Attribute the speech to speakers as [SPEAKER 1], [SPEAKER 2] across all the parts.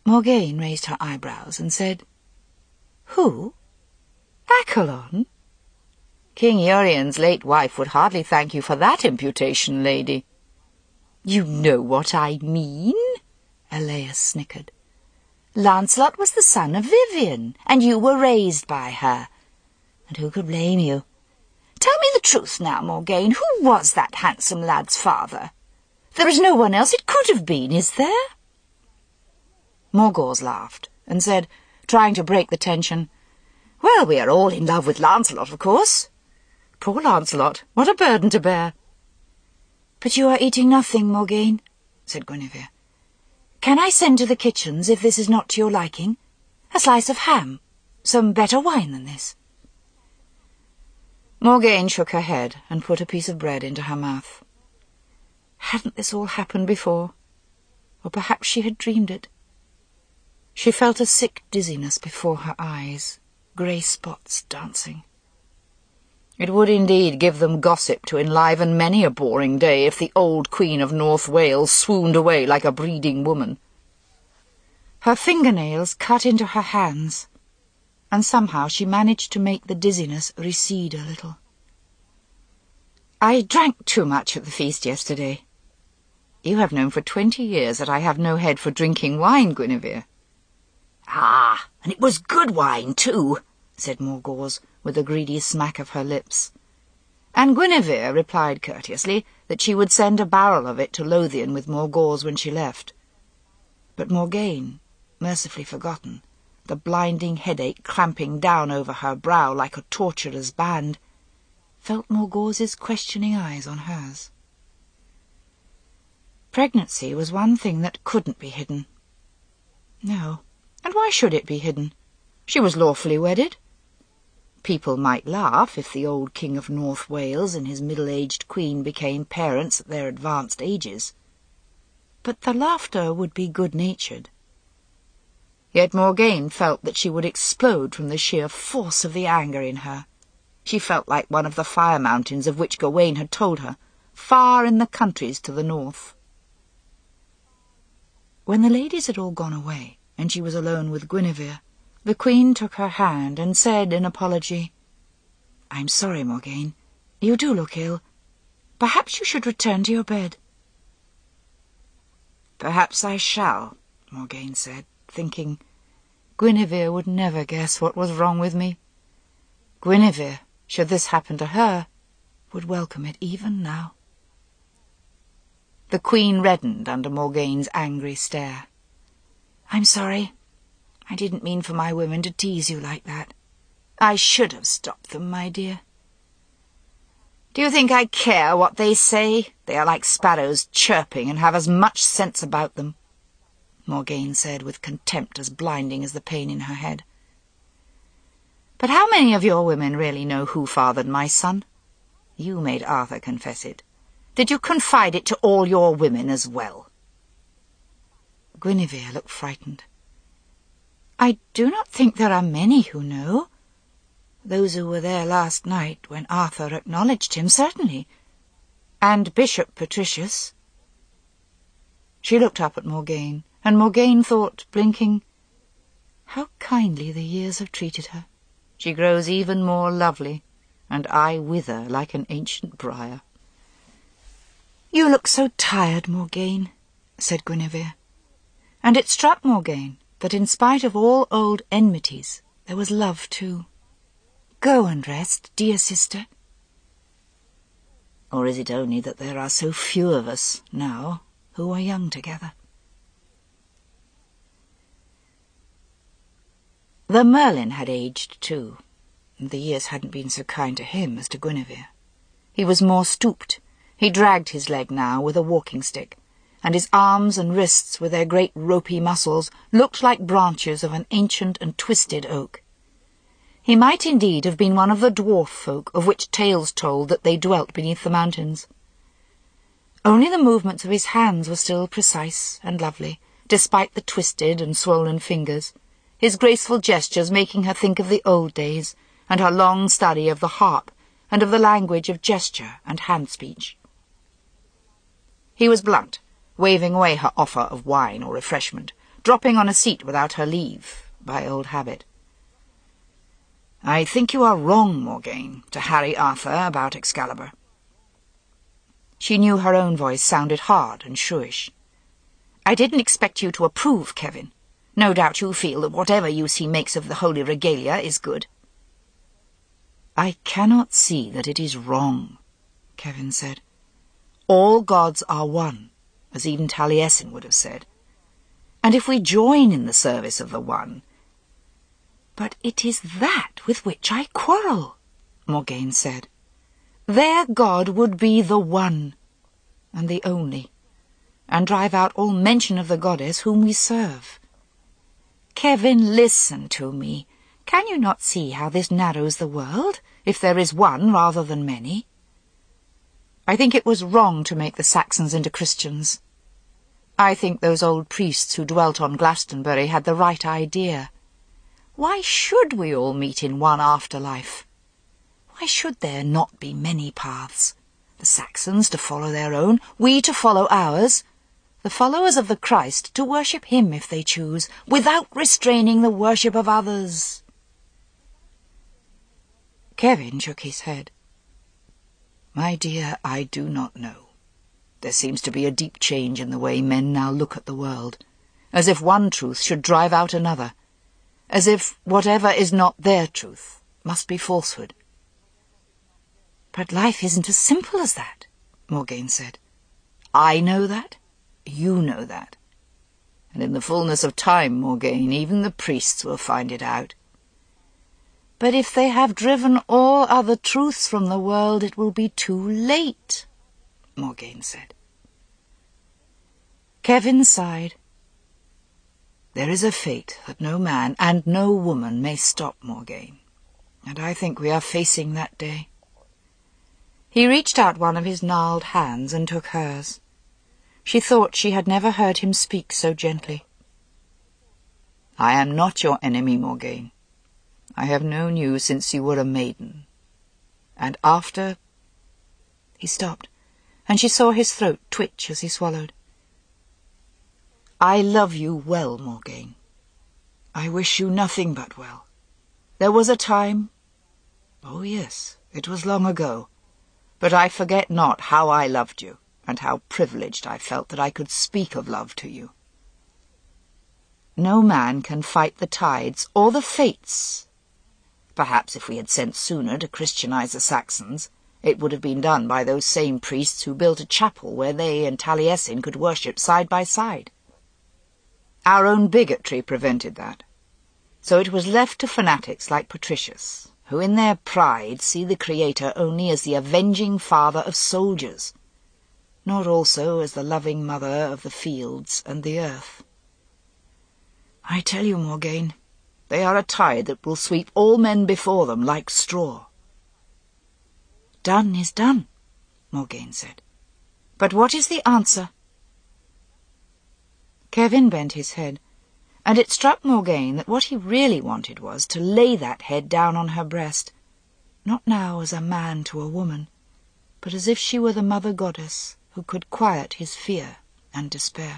[SPEAKER 1] Morgane raised her eyebrows and said, "Who? Accolon? King Urien's late wife would hardly thank you for that imputation, lady." "You know what I mean," Eleus snickered. "Lancelot was the son of Vivian, and you were raised by her. And who could blame you? Tell me the truth now, Morgane. Who was that handsome lad's father? There is no one else it could have been, is there?" Morgause laughed and said, trying to break the tension, "Well, we are all in love with Lancelot, of course. Poor Lancelot, what a burden to bear." "But you are eating nothing, Morgane," said Guinevere. "Can I send to the kitchens, if this is not to your liking? A slice of ham, some better wine than this." Morgane shook her head and put a piece of bread into her mouth. Hadn't this all happened before? Or perhaps she had dreamed it. She felt a sick dizziness before her eyes, grey spots dancing. It would indeed give them gossip to enliven many a boring day if the old Queen of North Wales swooned away like a breeding woman. Her fingernails cut into her hands, and somehow she managed to make the dizziness recede a little. "I drank too much at the feast yesterday. You have known for 20 years that I have no head for drinking wine, Guinevere." "Ah, and it was good wine, too," said Morgause, with a greedy smack of her lips. And Guinevere replied courteously that she would send a barrel of it to Lothian with Morgause when she left. But Morgane, mercifully forgotten, the blinding headache clamping down over her brow like a torturer's band, felt Morgause's questioning eyes on hers. Pregnancy was one thing that couldn't be hidden. No, and why should it be hidden? She was lawfully wedded. People might laugh if the old King of North Wales and his middle-aged queen became parents at their advanced ages. But the laughter would be good-natured. Yet Morgane felt that she would explode from the sheer force of the anger in her. She felt like one of the fire mountains of which Gawain had told her, far in the countries to the north. When the ladies had all gone away, and she was alone with Guinevere, the Queen took her hand and said in apology, "I'm sorry, Morgane. You do look ill. Perhaps you should return to your bed." "Perhaps I shall," Morgane said, thinking, Guinevere would never guess what was wrong with me. Guinevere, should this happen to her, would welcome it even now. The Queen reddened under Morgane's angry stare. "I'm sorry. I didn't mean for my women to tease you like that. I should have stopped them, my dear." "Do you think I care what they say? They are like sparrows chirping and have as much sense about them," Morgane said with contempt as blinding as the pain in her head. "But how many of your women really know who fathered my son? You made Arthur confess it. Did you confide it to all your women as well?" Guinevere looked frightened. "I do not think there are many who know. Those who were there last night when Arthur acknowledged him, certainly. And Bishop Patricius." She looked up at Morgane, and Morgane thought, blinking, "How kindly the years have treated her. She grows even more lovely, and I wither like an ancient briar." "You look so tired, Morgane," said Guinevere. And it struck Morgane that in spite of all old enmities, there was love too. "Go and rest, dear sister." Or is it only that there are so few of us now who are young together? The Merlin had aged too, and the years hadn't been so kind to him as to Guinevere. He was more stooped. He dragged his leg now with a walking stick, and his arms and wrists with their great ropey muscles looked like branches of an ancient and twisted oak. He might indeed have been one of the dwarf folk of which tales told that they dwelt beneath the mountains. Only the movements of his hands were still precise and lovely, despite the twisted and swollen fingers, his graceful gestures making her think of the old days, and her long study of the harp, and of the language of gesture and hand-speech. He was blunt, waving away her offer of wine or refreshment, dropping on a seat without her leave, by old habit. "I think you are wrong, Morgaine, to harry Arthur about Excalibur." She knew her own voice sounded hard and shrewish. "I didn't expect you to approve, Kevin. No doubt you feel that whatever use he makes of the holy regalia is good." "I cannot see that it is wrong," Kevin said. "All gods are one, as even Taliesin would have said. And if we join in the service of the one—" "But it is that with which I quarrel," Morgaine said. "Their god would be the one, and the only, and drive out all mention of the goddess whom we serve. Kevin, listen to me. Can you not see how this narrows the world, if there is one rather than many? I think it was wrong to make the Saxons into Christians. I think those old priests who dwelt on Glastonbury had the right idea. Why should we all meet in one afterlife? Why should there not be many paths? The Saxons to follow their own, we to follow ours, the followers of the Christ to worship him if they choose, without restraining the worship of others." Kevin shook his head. "My dear, I do not know. There seems to be a deep change in the way men now look at the world, as if one truth should drive out another, as if whatever is not their truth must be falsehood." "But life isn't as simple as that," Morgaine said. "I know that. You know that. And in the fullness of time, Morgaine, even the priests will find it out." "But if they have driven all other truths from the world, it will be too late," Morgaine said. Kevin sighed. "There is a fate that no man and no woman may stop, Morgaine, and I think we are facing that day." He reached out one of his gnarled hands and took hers. She thought she had never heard him speak so gently. "I am not your enemy, Morgaine. I have known you since you were a maiden. And after—" He stopped, and she saw his throat twitch as he swallowed. "I love you well, Morgaine. I wish you nothing but well. There was a time— oh yes, it was long ago— but I forget not how I loved you, and how privileged I felt that I could speak of love to you. No man can fight the tides or the fates. Perhaps if we had sent sooner to Christianize the Saxons, it would have been done by those same priests who built a chapel where they and Taliesin could worship side by side. Our own bigotry prevented that. So it was left to fanatics like Patricius, who in their pride see the Creator only as the avenging father of soldiers, not also as the loving mother of the fields and the earth. I tell you, Morgaine, they are a tide that will sweep all men before them like straw." "Done is done," Morgaine said. "But what is the answer?" Kevin bent his head, and it struck Morgaine that what he really wanted was to lay that head down on her breast, not now as a man to a woman, but as if she were the mother goddess who could quiet his fear and despair.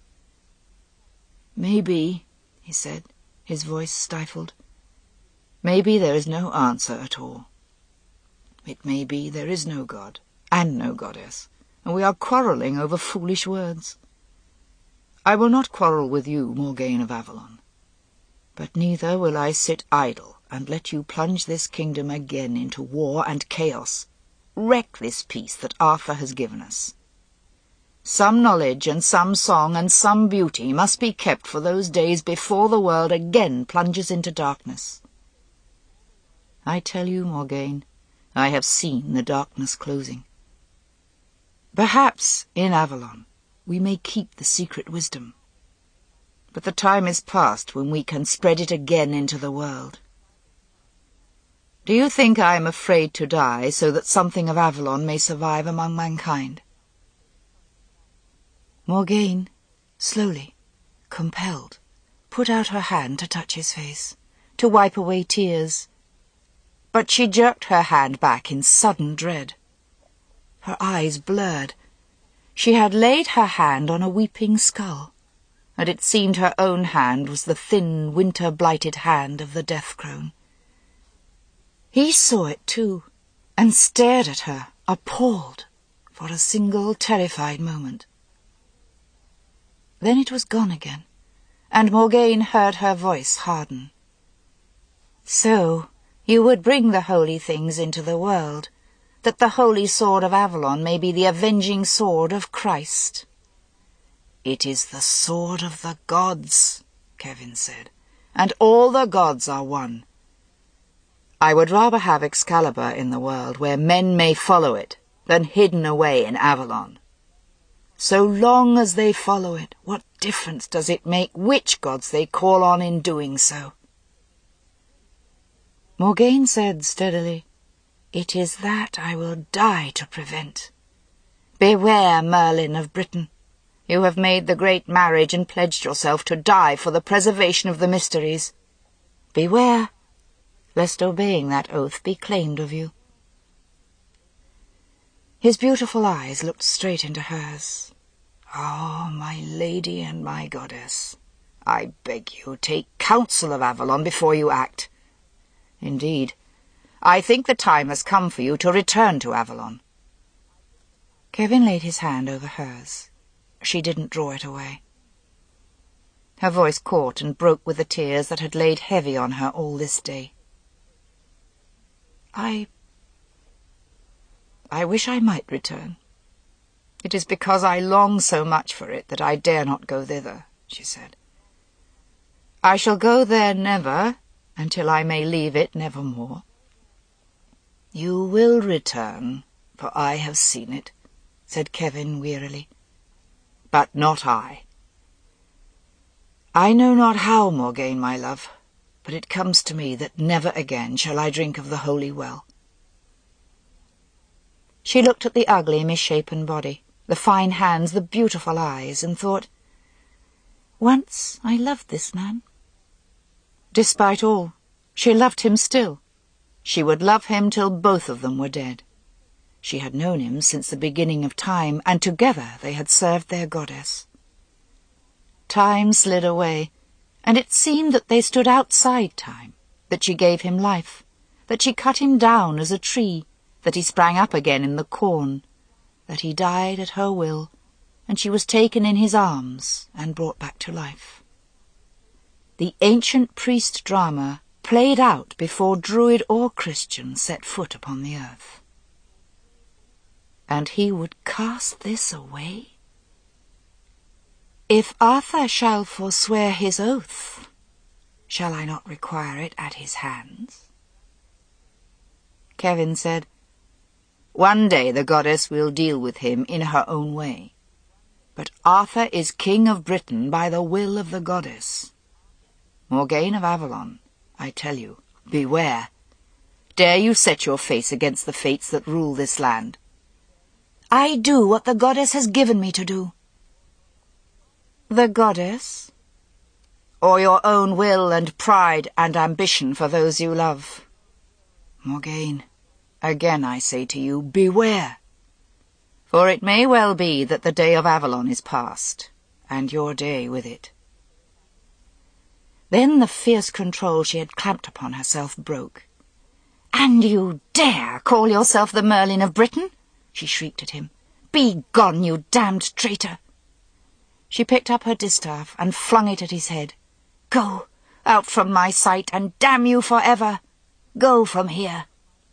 [SPEAKER 1] "Maybe," he said, his voice stifled, "maybe there is no answer at all. It may be there is no God and no goddess, and we are quarrelling over foolish words. I will not quarrel with you, Morgaine of Avalon, but neither will I sit idle and let you plunge this kingdom again into war and chaos, wreck this peace that Arthur has given us. Some knowledge and some song and some beauty must be kept for those days before the world again plunges into darkness. I tell you, Morgaine, I have seen the darkness closing. Perhaps in Avalon we may keep the secret wisdom, but the time is past when we can spread it again into the world. Do you think I am afraid to die so that something of Avalon may survive among mankind?" Morgaine, slowly, compelled, put out her hand to touch his face, to wipe away tears. But she jerked her hand back in sudden dread. Her eyes blurred. She had laid her hand on a weeping skull, and it seemed her own hand was the thin, winter-blighted hand of the death-crone. He saw it too, and stared at her, appalled, for a single terrified moment. Then it was gone again, and Morgaine heard her voice harden. "So, you would bring the holy things into the world, that the holy sword of Avalon may be the avenging sword of Christ." "It is the sword of the gods," Kevin said, "and all the gods are one. I would rather have Excalibur in the world where men may follow it than hidden away in Avalon. So long as they follow it, what difference does it make which gods they call on in doing so?" Morgaine said steadily, "It is that I will die to prevent. Beware, Merlin of Britain. You have made the great marriage and pledged yourself to die for the preservation of the mysteries. Beware, lest obeying that oath be claimed of you." His beautiful eyes looked straight into hers. "Oh, my lady and my goddess, I beg you, take counsel of Avalon before you act. Indeed, I think the time has come for you to return to Avalon." Kevin laid his hand over hers. She didn't draw it away. Her voice caught and broke with the tears that had laid heavy on her all this day. I wish I might return. It is because I long so much for it that I dare not go thither," she said. "I shall go there never, until I may leave it nevermore." "You will return, for I have seen it," said Kevin wearily. "But not I. I know not how, Morgaine, my love, but it comes to me that never again shall I drink of the holy well." She looked at the ugly, misshapen body, the fine hands, the beautiful eyes, and thought, "Once I loved this man." Despite all, she loved him still. She would love him till both of them were dead. She had known him since the beginning of time, and together they had served their goddess. Time slid away, and it seemed that they stood outside time, that she gave him life, that she cut him down as a tree, that he sprang up again in the corn, that he died at her will, and she was taken in his arms and brought back to life. The ancient priest drama played out before Druid or Christian set foot upon the earth. And he would cast this away? "If Arthur shall forswear his oath, shall I not require it at his hands?" Kevin said, "One day the goddess will deal with him in her own way. But Arthur is king of Britain by the will of the goddess. Morgaine of Avalon, I tell you, beware. Dare you set your face against the fates that rule this land?" "I do what the goddess has given me to do." "The goddess? Or your own will and pride and ambition for those you love? Morgaine, again I say to you, beware. For it may well be that the day of Avalon is past, and your day with it." Then the fierce control she had clamped upon herself broke. "And you dare call yourself the Merlin of Britain?" she shrieked at him. "Begone, you damned traitor!" She picked up her distaff and flung it at his head. "Go, out from my sight, and damn you forever! Go from here!"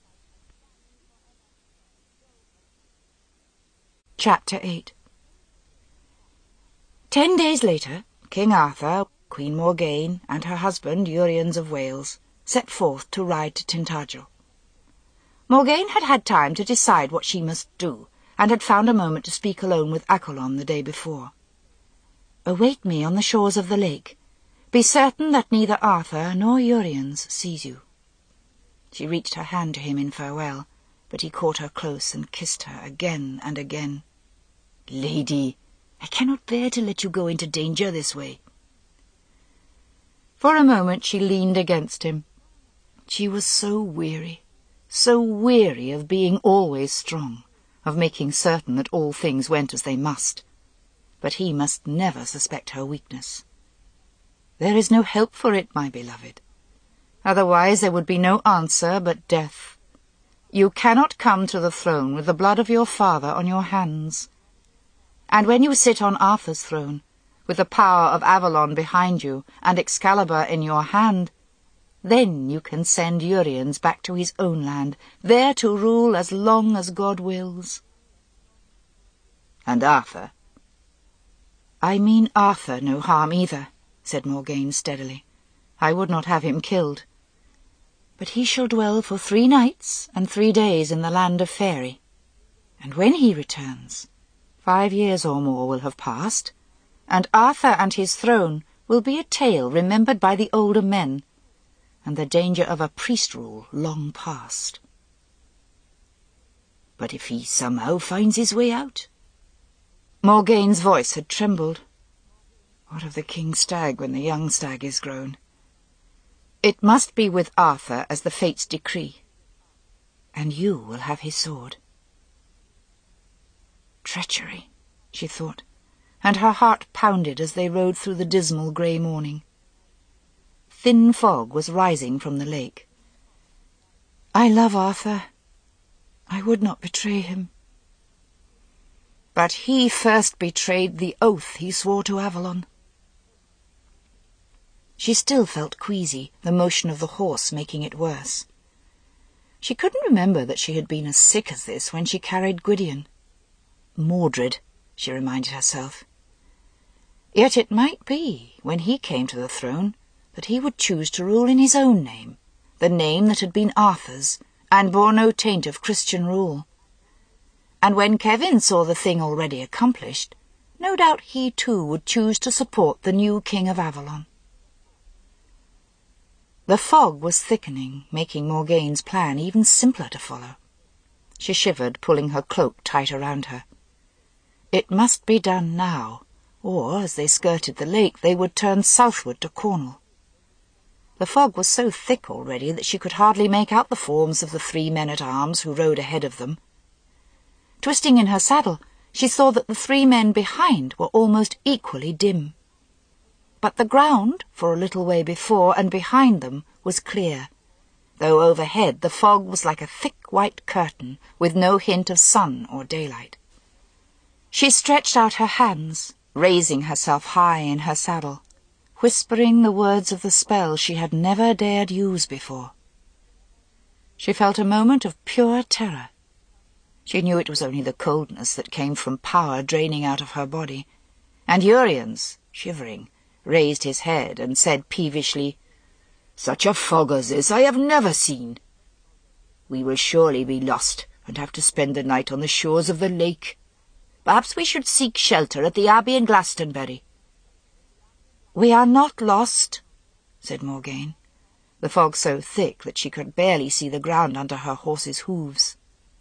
[SPEAKER 1] Chapter 8. 10 days later, King Arthur, Queen Morgaine, and her husband, Uriens of Wales, set forth to ride to Tintagel. Morgaine had had time to decide what she must do, and had found a moment to speak alone with Accolon the day before. "Await me on the shores of the lake. Be certain that neither Arthur nor Uriens sees you." She reached her hand to him in farewell, but he caught her close and kissed her again and again. "Lady, I cannot bear to let you go into danger this way." For a moment she leaned against him. She was so weary of being always strong, of making certain that all things went as they must. but he must never suspect her weakness. There is no help for it, my beloved. Otherwise there would be no answer but death. You cannot come to the throne with the blood of your father on your hands. And when you sit on Arthur's throne, with the power of Avalon behind you and Excalibur in your hand, then you can send Uriens back to his own land, there to rule as long as God wills.
[SPEAKER 2] And Arthur?
[SPEAKER 1] I mean Arthur no harm either, said Morgaine steadily. I would not have him killed. But he shall dwell for 3 nights and 3 days in the land of Faerie. And when he returns, 5 years or more will have passed, and Arthur and his throne will be a tale remembered by the older men, and the danger of a priest rule long past.
[SPEAKER 2] But if he somehow finds his way out?
[SPEAKER 1] Morgaine's voice had trembled. What of the king stag when the young stag is grown? It must be with Arthur as the fates decree, and you will have his sword. Treachery, she thought, and her heart pounded as they rode through the dismal grey morning. Thin fog was rising from the lake. I love Arthur. I would not betray him. But he first betrayed the oath he swore to Avalon. She still felt queasy, the motion of the horse making it worse. She couldn't remember that she had been as sick as this when she carried Gwydion. Mordred, she reminded herself. Yet it might be, when he came to the throne, that he would choose to rule in his own name, the name that had been Arthur's, and bore no taint of Christian rule. And when Kevin saw the thing already accomplished, no doubt he too would choose to support the new king of Avalon. The fog was thickening, making Morgaine's plan even simpler to follow. She shivered, pulling her cloak tight around her. It must be done now, or, as they skirted the lake, they would turn southward to Cornwall. The fog was so thick already that she could hardly make out the forms of the 3 men-at-arms who rode ahead of them. Twisting in her saddle, she saw that the 3 men behind were almost equally dim. But the ground, for a little way before and behind them, was clear, though overhead the fog was like a thick white curtain with no hint of sun or daylight. She stretched out her hands, raising herself high in her saddle, whispering the words of the spell she had never dared use before. She felt a moment of pure terror. She knew it was only the coldness that came from power draining out of her body, and Uriens, shivering, raised his head and said peevishly, "Such a fog as this I have never seen. We will surely be lost and have to spend the night on the shores of the lake. Perhaps we should seek shelter at the Abbey in Glastonbury." "We are not lost," said Morgaine, the fog so thick that she could barely see the ground under her horse's hooves.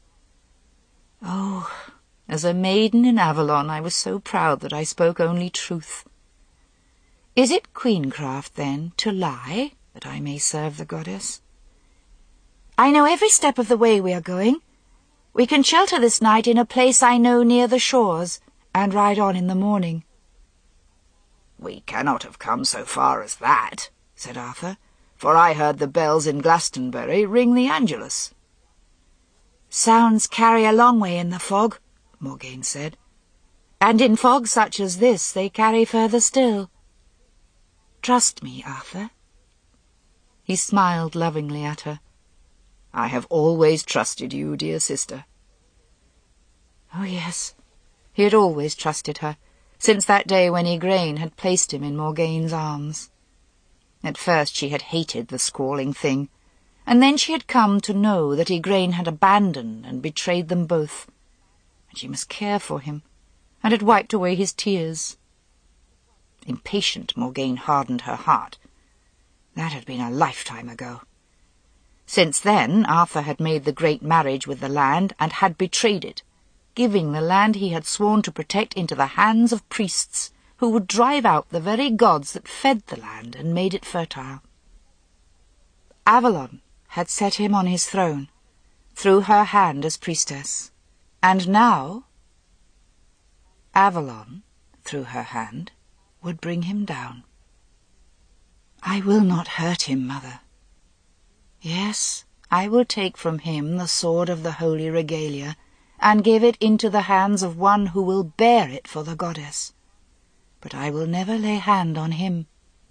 [SPEAKER 1] Oh, as a maiden in Avalon I was so proud that I spoke only truth. Is it queencraft, then, to lie, that I may serve the goddess? I know every step of the way we are going. We can shelter this night in a place I know near the shores, and ride on in the morning.
[SPEAKER 2] "We cannot have come so far as that," said Arthur, "for I heard the bells in Glastonbury ring the Angelus."
[SPEAKER 1] Sounds carry a long way in the fog, Morgaine said, and in fog such as this they carry further still. Trust me, Arthur. He smiled lovingly at her.
[SPEAKER 2] "I have always trusted you, dear sister."
[SPEAKER 1] Oh, yes, he had always trusted her, since that day when Igraine had placed him in Morgaine's arms. At first she had hated the squalling thing, and then she had come to know that Igraine had abandoned and betrayed them both, and she must care for him, and had wiped away his tears. Impatient, Morgaine hardened her heart. That had been a lifetime ago. Since then, Arthur had made the great marriage with the land and had betrayed it, giving the land he had sworn to protect into the hands of priests who would drive out the very gods that fed the land and made it fertile. Avalon had set him on his throne, through her hand as priestess, and now Avalon, through her hand would bring him down. "I will not hurt him, mother. Yes, I will take from him the sword of the holy regalia, and give it into the hands of one who will bear it for the goddess. But I will never lay hand on him."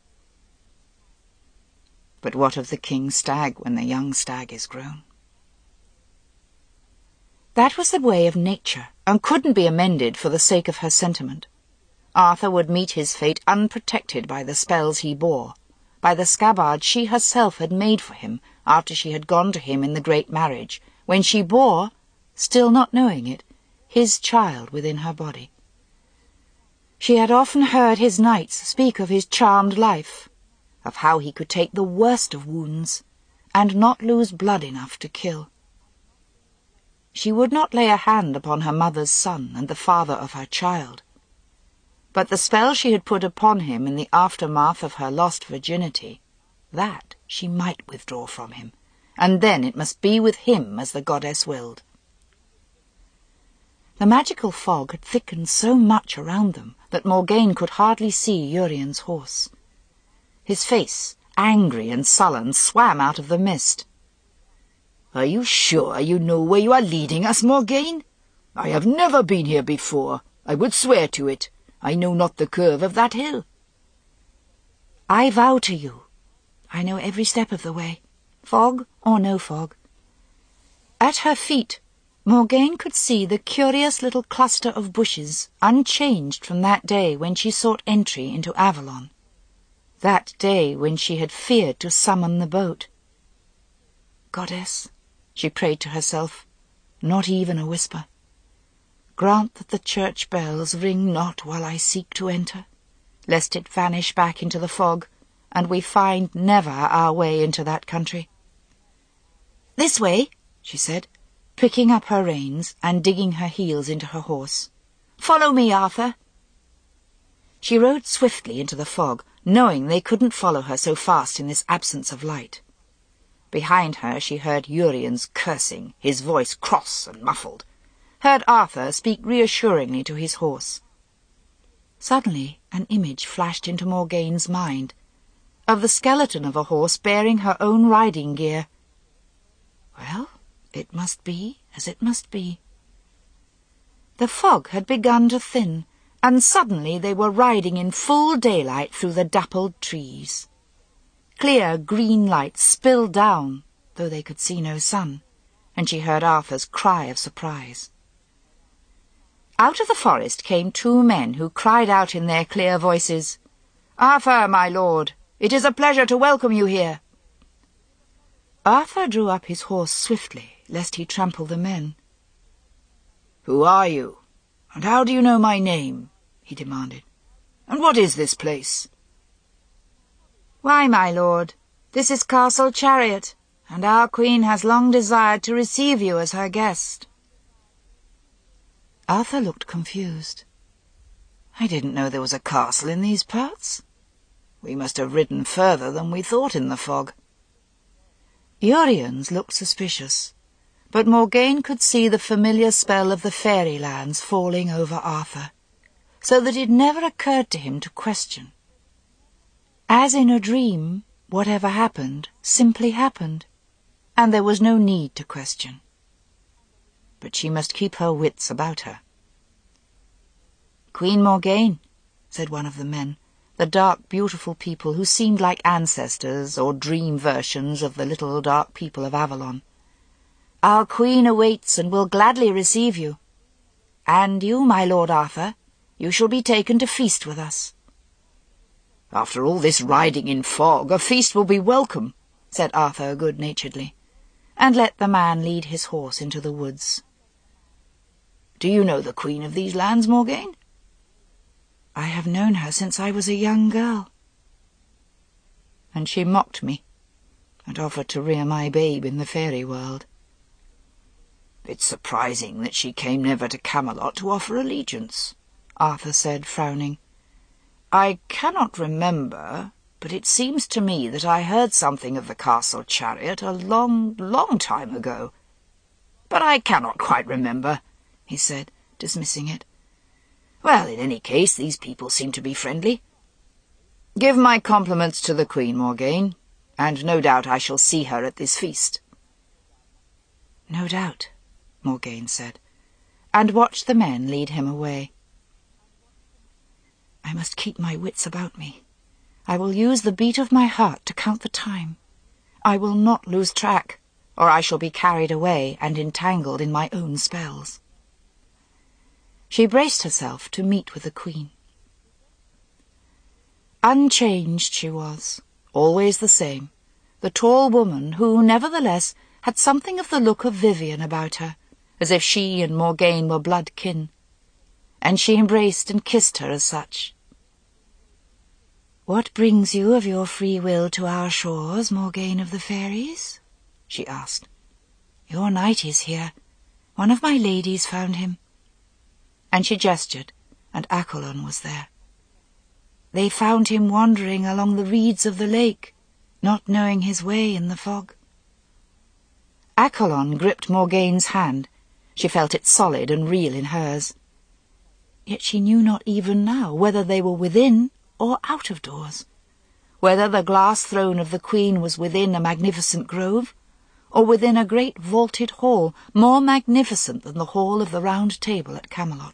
[SPEAKER 1] But what of the king's stag when the young stag is grown? That was the way of nature, and couldn't be amended for the sake of her sentiment. Arthur would meet his fate unprotected by the spells he bore, by the scabbard she herself had made for him after she had gone to him in the great marriage, when she bore, still not knowing it, his child within her body. She had often heard his knights speak of his charmed life, of how he could take the worst of wounds, and not lose blood enough to kill. She would not lay a hand upon her mother's son and the father of her child, but the spell she had put upon him in the aftermath of her lost virginity, that she might withdraw from him, and then it must be with him as the goddess willed. The magical fog had thickened so much around them that Morgaine could hardly see Urien's horse. His face, angry and sullen, swam out of the mist.
[SPEAKER 2] "Are you sure you know where you are leading us, Morgaine? I have never been here before. I would swear to it. I know not the curve of that hill."
[SPEAKER 1] "I vow to you, I know every step of the way, fog or no fog." At her feet, Morgaine could see the curious little cluster of bushes, unchanged from that day when she sought entry into Avalon, that day when she had feared to summon the boat. "Goddess," she prayed to herself, not even a whisper, "grant that the church bells ring not while I seek to enter, lest it vanish back into the fog, and we find never our way into that country." "This way," she said, pricking up her reins and digging her heels into her horse. "Follow me, Arthur." She rode swiftly into the fog, knowing they couldn't follow her so fast in this absence of light. Behind her she heard Urien's cursing, his voice cross and muffled, heard Arthur speak reassuringly to his horse. Suddenly an image flashed into Morgaine's mind, of the skeleton of a horse bearing her own riding gear. Well, it must be as it must be. The fog had begun to thin, and suddenly they were riding in full daylight through the dappled trees. Clear green light spilled down, though they could see no sun, and she heard Arthur's cry of surprise. Out of the forest came two men who cried out in their clear voices, "Arthur, my lord, it is a pleasure to welcome you here." Arthur drew up his horse swiftly, lest he trample the men.
[SPEAKER 2] "Who are you, and how do you know my name?" he demanded. "And what is this place?"
[SPEAKER 1] "Why, my lord, this is Castle Chariot, and our queen has long desired to receive you as her guest." Arthur looked confused.
[SPEAKER 2] "I didn't know there was a castle in these parts. We must have ridden further than we thought in the fog."
[SPEAKER 1] Urien's looked suspicious, but Morgaine could see the familiar spell of the fairylands falling over Arthur, so that it never occurred to him to question. As in a dream, whatever happened simply happened, and there was no need to question. But she must keep her wits about her. "Queen Morgaine," said one of the men, the dark, beautiful people who seemed like ancestors or dream versions of the little dark people of Avalon. "Our queen awaits and will gladly receive you. And you, my lord Arthur, you shall be taken to feast with us."
[SPEAKER 2] "After all this riding in fog, a feast will be welcome,"
[SPEAKER 1] said Arthur good-naturedly, and let the man lead his horse into the woods.
[SPEAKER 2] "Do you know the queen of these lands, Morgaine?"
[SPEAKER 1] "I have known her since I was a young girl." "And she mocked me, and offered to rear my babe in the fairy world."
[SPEAKER 2] "It's surprising that she came never to Camelot to offer allegiance," Arthur said, frowning. "I cannot remember, but it seems to me that I heard something of the Castle Chariot a long, long time ago. But I cannot quite remember," he said, dismissing it. Well, in any case, these people seem to be friendly. Give my compliments to the Queen, Morgaine, and no doubt I shall see her at this feast."
[SPEAKER 1] "No doubt," Morgaine said, and watched the men lead him away. "I must keep my wits about me. I will use the beat of my heart to count the time. I will not lose track, or I shall be carried away and entangled in my own spells." She braced herself to meet with the Queen. Unchanged she was, always the same, the tall woman who, nevertheless, had something of the look of Vivian about her, as if she and Morgaine were blood kin, and she embraced and kissed her as such. "What brings you of your free will to our shores, Morgaine of the Fairies?" she asked. "Your knight is here. One of my ladies found him." And she gestured, and Accolon was there. "They found him wandering along the reeds of the lake, not knowing his way in the fog." Accolon gripped Morgaine's hand. She felt it solid and real in hers. Yet she knew not even now whether they were within or out of doors, whether the glass throne of the Queen was within a magnificent grove, or within a great vaulted hall more magnificent than the hall of the Round Table at Camelot.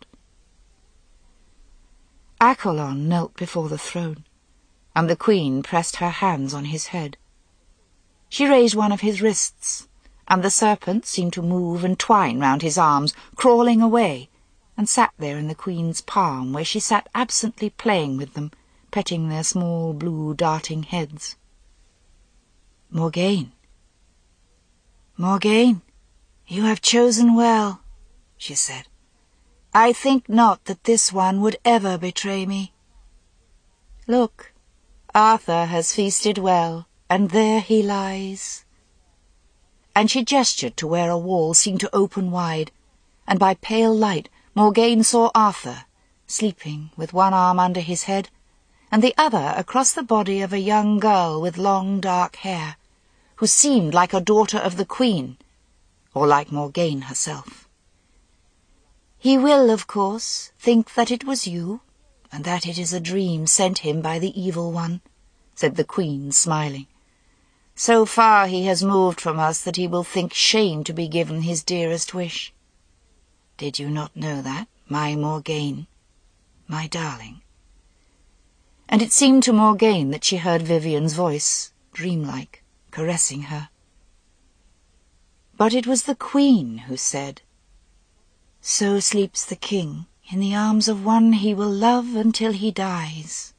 [SPEAKER 1] Accolon knelt before the throne, and the Queen pressed her hands on his head. She raised one of his wrists, and the serpent seemed to move and twine round his arms, crawling away, and sat there in the Queen's palm, where she sat absently playing with them, petting their small blue darting heads. "Morgaine, Morgaine, you have chosen well," she said. "I think not that this one would ever betray me. Look, Arthur has feasted well, and there he lies." And she gestured to where a wall seemed to open wide, and by pale light Morgaine saw Arthur, sleeping with one arm under his head, and the other across the body of a young girl with long dark hair, who seemed like a daughter of the Queen, or like Morgaine herself. "He will, of course, think that it was you, and that it is a dream sent him by the Evil One," said the Queen, smiling. "So far he has moved from us that he will think shame to be given his dearest wish. Did you not know that, my Morgaine, my darling?" And it seemed to Morgaine that she heard Vivian's voice, dreamlike, caressing her. But it was the Queen who said, "So sleeps the king in the arms of one he will love until he dies."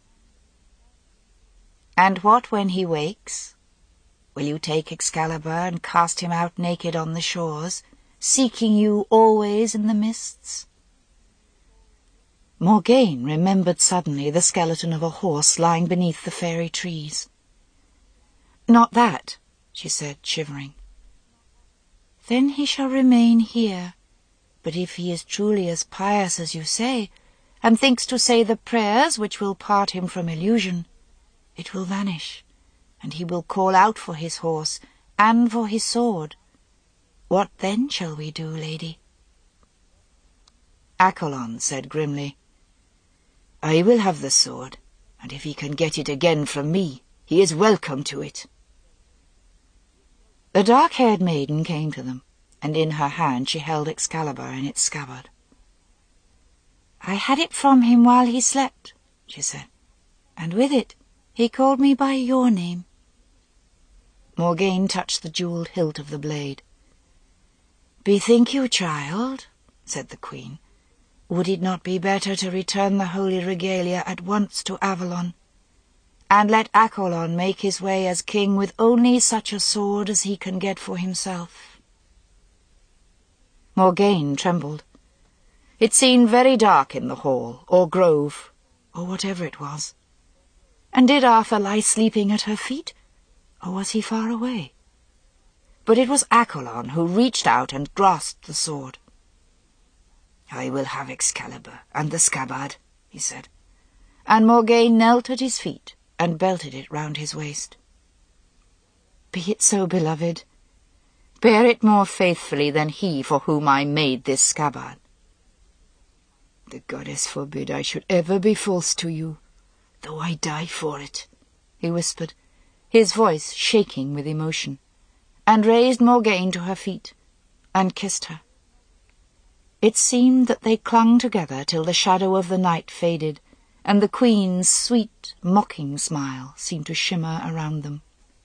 [SPEAKER 1] "And what when he wakes? Will you take Excalibur and cast him out naked on the shores, seeking you always in the mists?" Morgaine remembered suddenly the skeleton of a horse lying beneath the fairy trees. "Not that," she said, shivering. "Then he shall remain here. But if he is truly as pious as you say, and thinks to say the prayers which will part him from illusion, it will vanish, and he will call out for his horse and for his sword. What then shall we do, lady?" Accolon said grimly, "I will have the sword, and if he can get it again from me, he is welcome to it." The dark-haired maiden came to them, and in her hand she held Excalibur in its scabbard. "I had it from him while he slept," she said, "and with it he called me by your name." Morgaine touched the jewelled hilt of the blade. "Bethink you, child," said the Queen, "would it not be better to return the holy regalia at once to Avalon, and let Accolon make his way as king with only such a sword as he can get for himself?" Morgaine trembled. It seemed very dark in the hall, or grove, or whatever it was. And did Arthur lie sleeping at her feet, or was he far away? But it was Accolon who reached out and grasped the sword. "I will have Excalibur and the scabbard," he said, and Morgaine knelt at his feet and belted it round his waist. "Be it so, beloved. Bear it more faithfully than he for whom I made this scabbard."
[SPEAKER 2] The goddess forbid I should ever be false to you, though I die for it," he whispered, his voice shaking with emotion, and raised Morgaine to her feet and kissed her. It seemed that they clung together till the shadow of the night faded, and the Queen's sweet, mocking smile seemed to shimmer around them.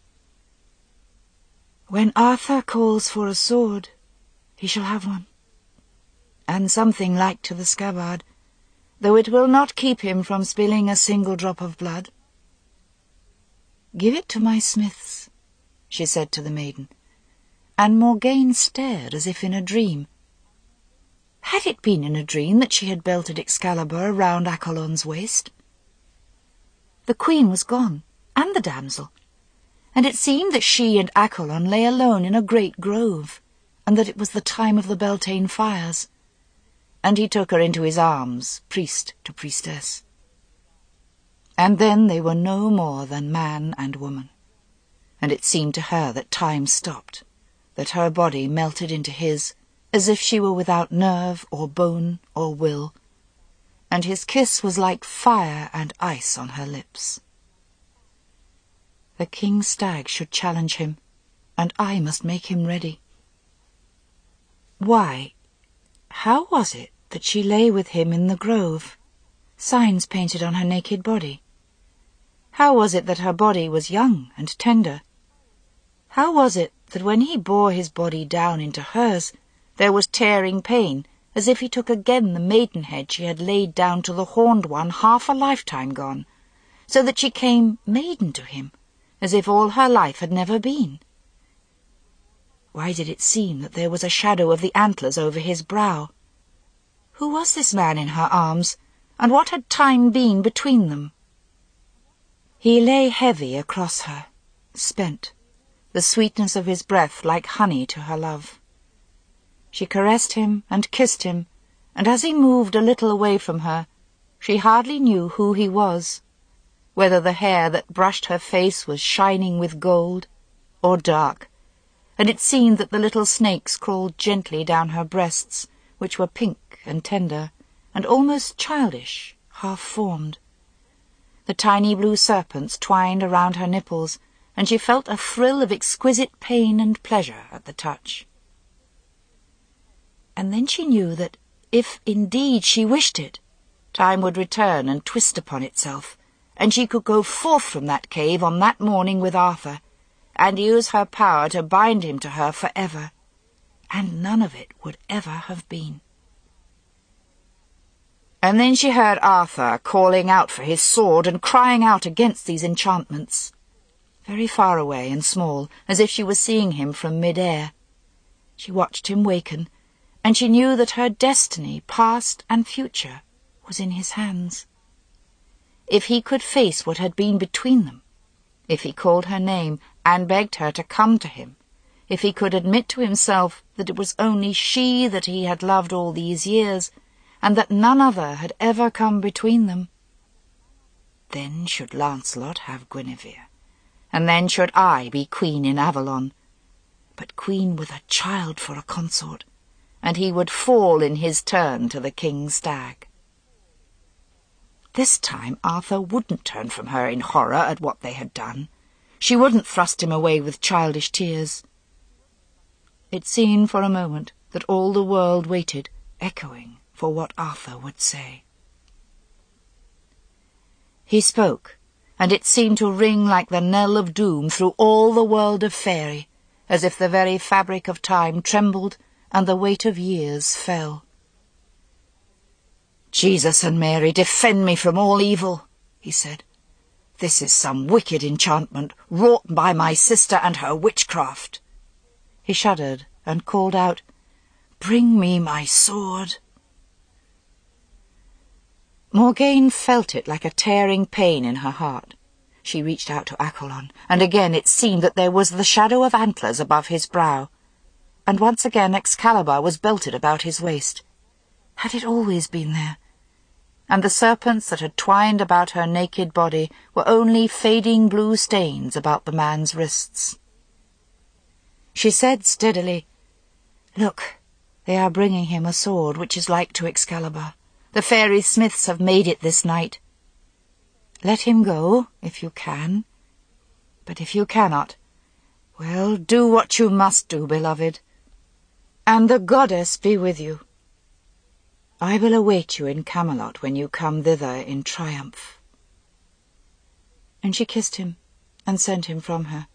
[SPEAKER 2] "When Arthur calls for a sword, he shall have one, and something like to the scabbard, though it will not keep him from spilling a single drop of blood. Give it to my smiths," she said to the maiden, and Morgaine stared as if in a dream. Had it been in a dream that she had belted Excalibur round Accolon's waist? The Queen was gone, and the damsel, and it seemed that she and Accolon lay alone in a great grove, and that it was the time of the Beltane fires, and he took her into his arms, priest to priestess. And then they were no more than man and woman, and it seemed to her that time stopped, that her body melted into his, as if she were without nerve or bone or will, and his kiss was like fire and ice on her lips. The king's stag should challenge him, and I must make him ready. Why, how was it that she lay with him in the grove, signs painted on her naked body? How was it that her body was young and tender? How was it that when he bore his body down into hers, there was tearing pain, as if he took again the maidenhead she had laid down to the horned one half a lifetime gone, so that she came maiden to him, as if all her life had never been? Why did it seem that there was a shadow of the antlers over his brow? Who was this man in her arms, and what had time been between them? He lay heavy across her, spent, the sweetness of his breath like honey to her love. She caressed him and kissed him, and as he moved a little away from her, she hardly knew who he was, whether the hair that brushed her face was shining with gold or dark, and it seemed that the little snakes crawled gently down her breasts, which were pink and tender, and almost childish, half-formed. The tiny blue serpents twined around her nipples, and she felt a thrill of exquisite pain and pleasure at the touch. And then she knew that, if indeed she wished it, time would return and twist upon itself, and she could go forth from that cave on that morning with Arthur, and use her power to bind him to her forever, and none of it would ever have been. And then she heard Arthur calling out for his sword and crying out against these enchantments, very far away and small, as if she was seeing him from mid-air. She watched him waken, and she knew that her destiny, past and future, was in his hands. If he could face what had been between them, if he called her name and begged her to come to him, if he could admit to himself that it was only she that he had loved all these years, and that none other had ever come between them, then should Lancelot have Guinevere, and then should I be queen in Avalon, but queen with a child for a consort, and he would fall in his turn to the king's stag. This time Arthur wouldn't turn from her in horror at what they had done. She wouldn't thrust him away with childish tears. It seemed for a moment that all the world waited, echoing, for what Arthur would say. He spoke, and it seemed to ring like the knell of doom through all the world of faerie, as if the very fabric of time trembled and the weight of years fell. "Jesus and Mary, defend me from all evil," he said. "This is some wicked enchantment wrought by my sister and her witchcraft." He shuddered and called out, "Bring me my sword." Morgaine felt it like a tearing pain in her heart. She reached out to Accolon, and again it seemed that there was the shadow of antlers above his brow, and once again Excalibur was belted about his waist. Had it always been there? And the serpents that had twined about her naked body were only fading blue stains about the man's wrists. She said steadily, "Look, they are bringing him a sword which is like to Excalibur,
[SPEAKER 1] The fairy smiths have made it this night. Let him go, if you can. But if you cannot, well, do what you must do, beloved. And the goddess be with you. I will await you in Camelot when you come thither in triumph." And she kissed him and sent him from her.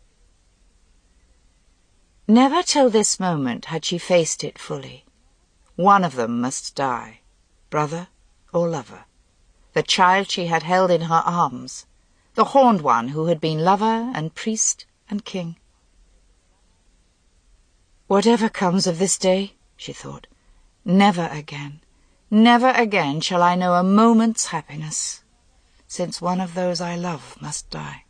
[SPEAKER 1] Never till this moment had she faced it fully. One of them must die, brother or lover, the child she had held in her arms, the horned one who had been lover and priest and king. "Whatever comes of this day," she thought, never again shall I know a moment's happiness, since one of those I love must die."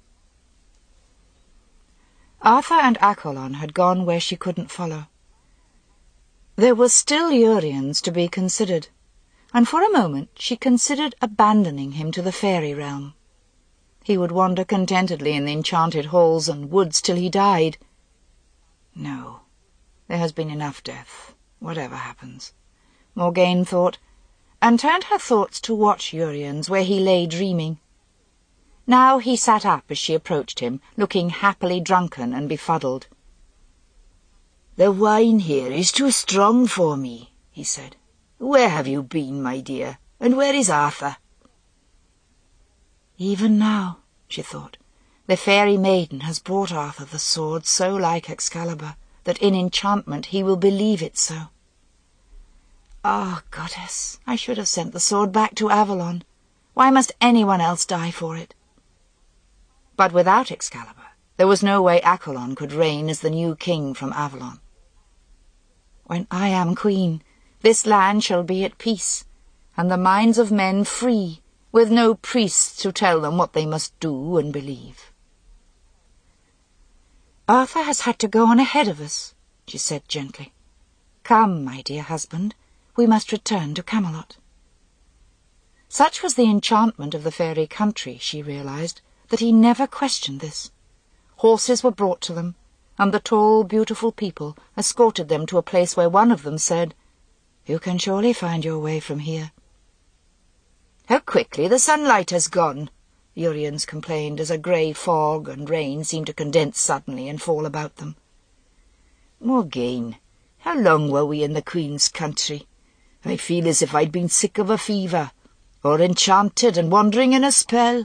[SPEAKER 1] Arthur and Accolon had gone where she couldn't follow. There was still Uriens to be considered, and for a moment she considered abandoning him to the fairy realm. He would wander contentedly in the enchanted halls and woods till he died. No, there has been enough death, whatever happens, Morgane thought, and turned her thoughts to watch Uriens where he lay dreaming. Now he sat up as she approached him, looking happily drunken and befuddled. "The wine here is too strong for me," he said. "Where have you been, my dear, and where is Arthur?" Even now, she thought, the fairy maiden has brought Arthur the sword so like Excalibur that in enchantment he will believe it so. Ah, goddess, I should have sent the sword back to Avalon. Why must anyone else die for it? But without Excalibur, there was no way Accolon could reign as the new king from Avalon. "When I am queen, this land shall be at peace, and the minds of men free, with no priests to tell them what they must do and believe." "Arthur has had to go on ahead of us," she said gently. "Come, my dear husband, we must return to Camelot." Such was the enchantment of the fairy country, she realized, that he never questioned this. Horses were brought to them, and the tall, beautiful people escorted them to a place where one of them said, "You can surely find your way from here." "How quickly the sunlight has gone," Uriens complained as a grey fog and rain seemed to condense suddenly and fall about them. "Morgane, how long were we in the Queen's country? I feel as if I'd been sick of a fever, or enchanted and wandering in a spell."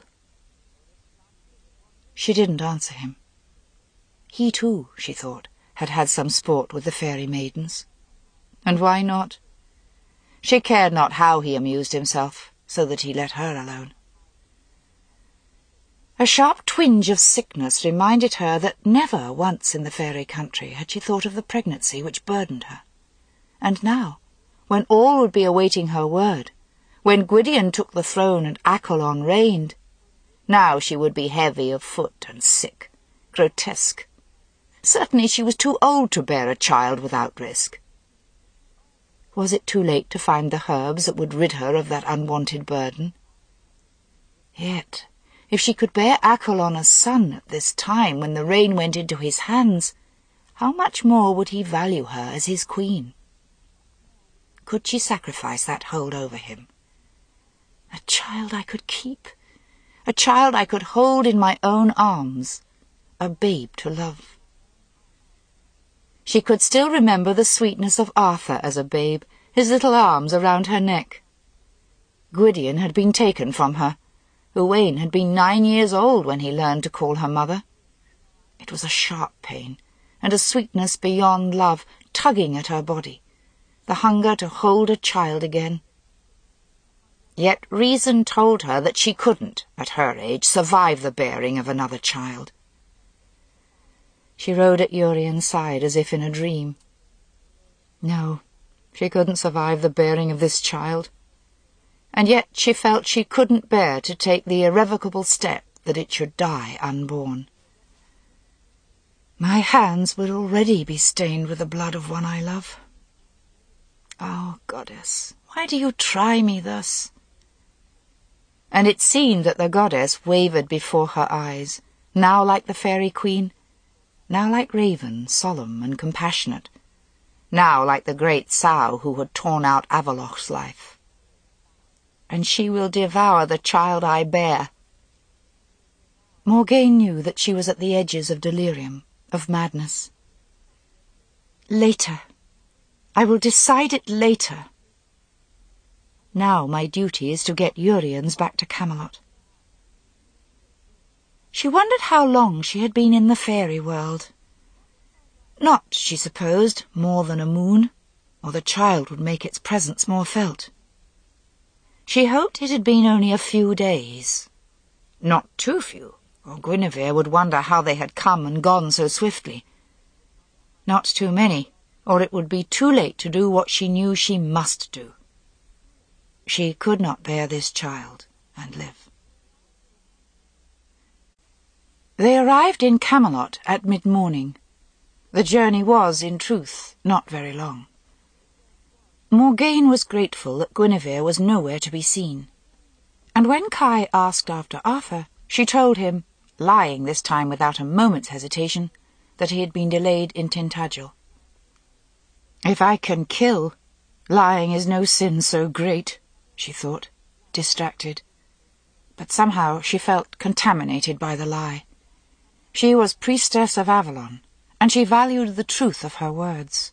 [SPEAKER 1] She didn't answer him. He too, she thought, had had some sport with the fairy maidens. And why not? She cared not how he amused himself, so that he let her alone. A sharp twinge of sickness reminded her that never once in the fairy country had she thought of the pregnancy which burdened her. And now, when all would be awaiting her word, when Gwydion took the throne and Accolon reigned, now she would be heavy of foot and sick, grotesque. Certainly she was too old to bear a child without risk. Was it too late to find the herbs that would rid her of that unwanted burden? Yet, if she could bear Accolon a son at this time when the reign went into his hands, how much more would he value her as his queen? Could she sacrifice that hold over him? A child I could keep, a child I could hold in my own arms, a babe to love. She could still remember the sweetness of Arthur as a babe, his little arms around her neck. Gwydion had been taken from her. Owain had been 9 years old when he learned to call her mother. It was a sharp pain, and a sweetness beyond love tugging at her body, the hunger to hold a child again. Yet reason told her that she couldn't, at her age, survive the bearing of another child. She rode at Urien's side as if in a dream. No, she couldn't survive the bearing of this child. And yet she felt she couldn't bear to take the irrevocable step that it should die unborn. My hands would already be stained with the blood of one I love. Oh, goddess, why do you try me thus? And it seemed that the goddess wavered before her eyes, now like the fairy queen, now like Raven, solemn and compassionate, now like the great sow who had torn out Avaloch's life.
[SPEAKER 2] and she will devour the child I bear."
[SPEAKER 1] Morgaine knew that she was at the edges of delirium, of madness. "Later. I will decide it later. Now my duty is to get Uriens back to Camelot." She wondered how long she had been in the fairy world. Not, she supposed, more than a moon, or the child would make its presence more felt. She hoped it had been only a few days. Not too few, or Guinevere would wonder how they had come and gone so swiftly. Not too many, or it would be too late to do what she knew she must do. She could not bear this child and live. They arrived in Camelot at mid-morning. The journey was, in truth, not very long. Morgaine was grateful that Guinevere was nowhere to be seen, and when Kai asked after Arthur, she told him, lying this time without a moment's hesitation, that he had been delayed in Tintagel. "If I can kill, lying is no sin so great," she thought, distracted. But somehow she felt contaminated by the lie. She was priestess of Avalon, and she valued the truth of her words.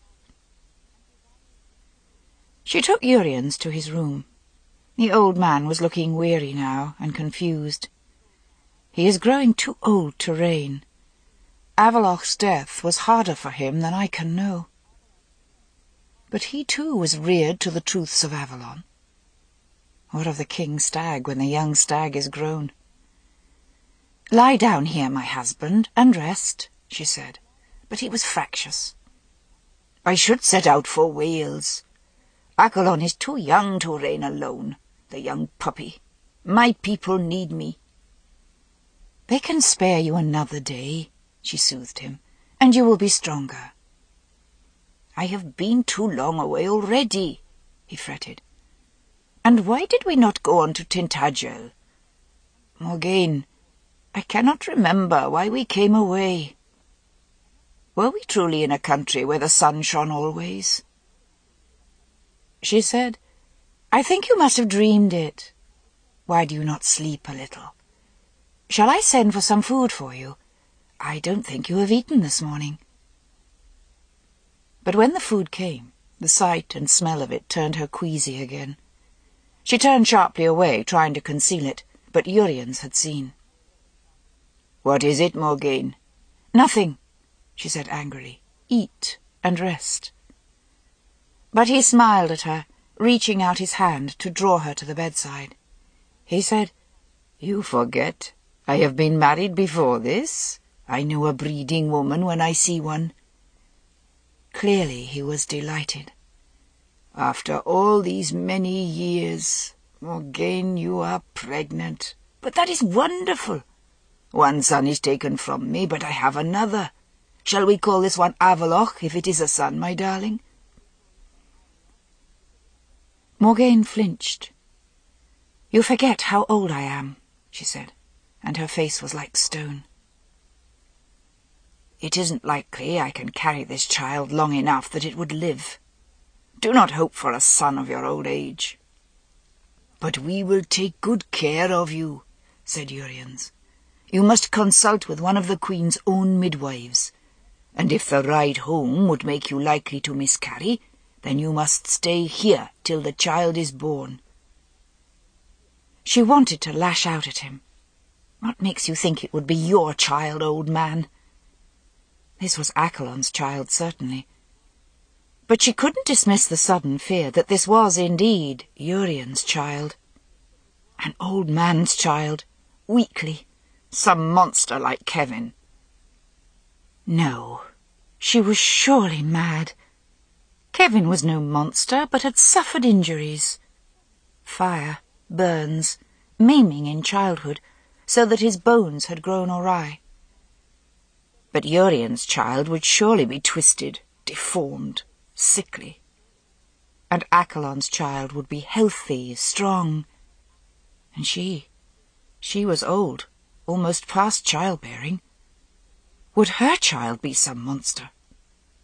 [SPEAKER 1] She took Uriens to his room. The old man was looking weary now and confused. "He is growing too old to reign. Avaloch's death was harder for him than I can know. But he too was reared to the truths of Avalon. What of the king stag when the young stag is grown?" "Lie down here, my husband, and rest," she said, but he was fractious. "I should set out for Wales. Accolon is too young to reign alone, the young puppy. My people need me." "They can spare you another day," she soothed him, "and you will be stronger." "I have been too long away already," he fretted. "And why did we not go on to Tintagel? Morgaine, I cannot remember why we came away. Were we truly in a country where the sun shone always?" She said, "I think you must have dreamed it. Why do you not sleep a little? Shall I send for some food for you? I don't think you have eaten this morning." But when the food came, the sight and smell of it turned her queasy again. She turned sharply away, trying to conceal it, but Uriens had seen. "What is it, Morgaine?" "Nothing," she said angrily. "Eat and rest." But he smiled at her, reaching out his hand to draw her to the bedside. He said, "You forget. I have been married before this. I know a breeding woman when I see one." Clearly he was delighted. "After all these many years, Morgaine, you are pregnant. But that is wonderful. One son is taken from me, but I have another. Shall we call this one Avaloch, if it is a son, my darling?" Morgaine flinched. "You forget how old I am," she said, and her face was like stone. "It isn't likely I can carry this child long enough that it would live. Do not hope for a son of your old age." "But we will take good care of you," said Uriens. "You must consult with one of the Queen's own midwives, and if the ride home would make you likely to miscarry, then you must stay here till the child is born." She wanted to lash out at him. "What makes you think it would be your child, old man?" This was Accolon's child, certainly. But she couldn't dismiss the sudden fear that this was indeed Uriens' child. An old man's child, weakly, some monster like Kevin. No, she was surely mad. Kevin was no monster, but had suffered injuries. Fire, burns, maiming in childhood, so that his bones had grown awry. But Uriens' child would surely be twisted, deformed, sickly. And Accolon's child would be healthy, strong. And she was old, almost past childbearing. Would her child be some monster?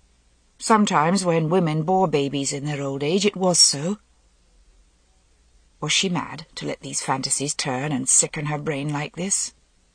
[SPEAKER 1] Sometimes when women bore babies in their old age, it was so.
[SPEAKER 2] Was she mad to let these fantasies turn and sicken her brain like this?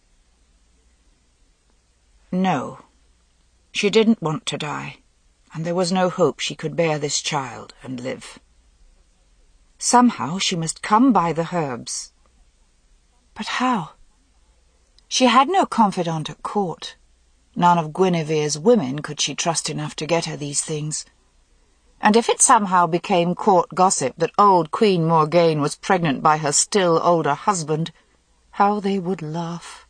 [SPEAKER 2] No. She didn't want to die, and there was no hope she could bear this child and live. Somehow she must come by the herbs. But how? She had no confidant at court. None of Guinevere's women could she trust enough to get her these things. And if it somehow became court gossip that old Queen Morgane was pregnant by her still older husband, how they would laugh.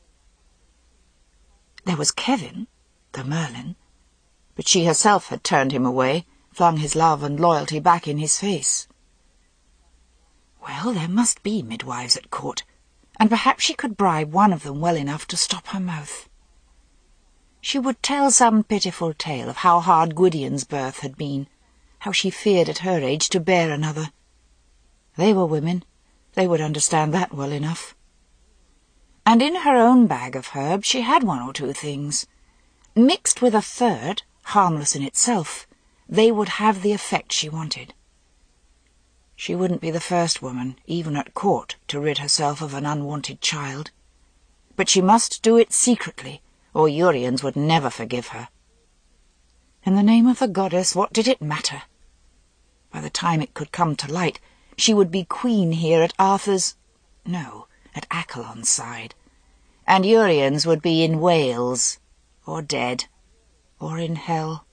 [SPEAKER 2] There was Kevin, the Merlin, but she herself had turned him away, flung his love and loyalty back in his face. Well, there must be midwives at court, and perhaps she could bribe one of them well enough to stop her mouth. She would tell some pitiful tale of how hard Gwydion's birth had been, how she feared at her age to bear another. They were women. They would understand that well enough. And in her own bag of herbs she had one or two things. Mixed with a third, harmless in itself, they would have the effect she wanted. She wouldn't be the first woman, even at court, to rid herself of an unwanted child. But she must do it secretly, or Uriens would never forgive her. In the name of the goddess, what did it matter? By the time it could come to light, she would be queen here at Arthur's... no, at Accolon's side. And Uriens would be in Wales, or dead, or in hell.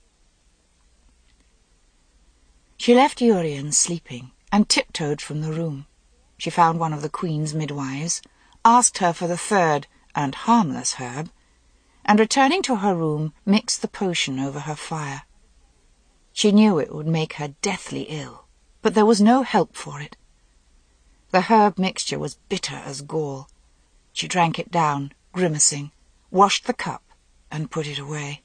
[SPEAKER 2] She left Uriens sleeping, and tiptoed from the room. She found one of the queen's midwives, asked her for the third and harmless herb, and returning to her room, mixed the potion over her fire. She knew it would make her deathly ill, but there was no help for it. The herb mixture was bitter as gall. She drank it down, grimacing, washed the cup, and put it away.